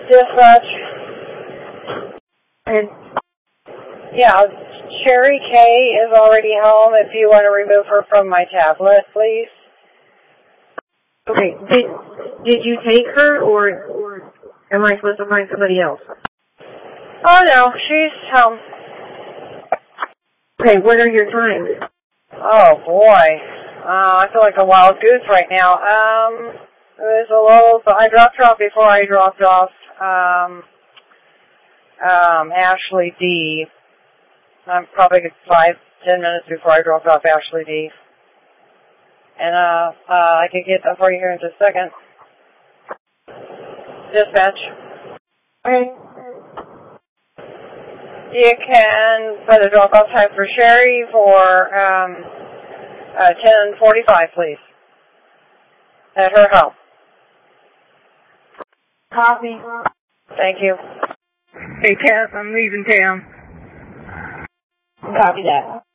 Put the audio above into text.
Dispatch. And Yeah, Sherry K is already home. If you want to remove her from my tablet, please. okay, did you take her, or am I supposed to find somebody else? Oh no, she's home. Okay, what are your times? Oh boy, I feel like a wild goose right now. It was a little. I dropped her off before I dropped off Ashley D. I'm probably 5-10 minutes before I dropped off Ashley D. And I could get that for you here in just a second. Dispatch. Okay. You can put a drop-off time for Sherry for 10:45, please, at her home. Copy. Thank you. Hey, Cass, I'm leaving town. Copy that.